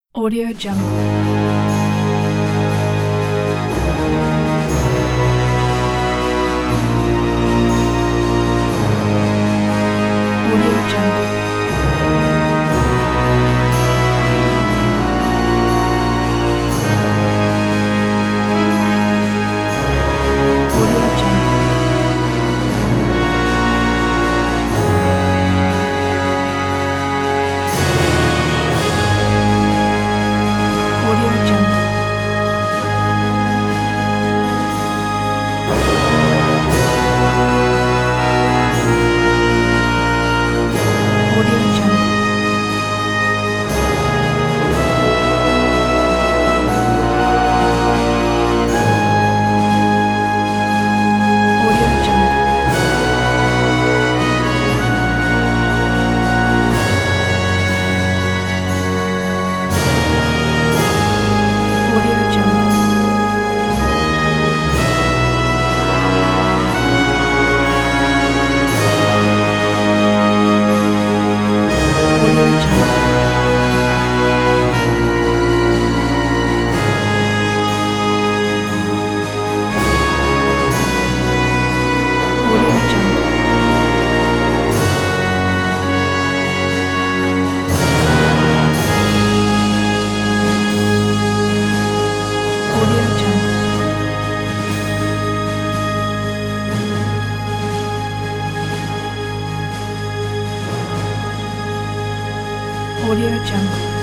Audio Jungle. Audio Jungle. Audio Jungle. Audio Jungle. Audio Jungle. Audio Jungle. Audio Jungle. Audio Jungle. Audio Jungle. Audio Jungle. Audio Jungle.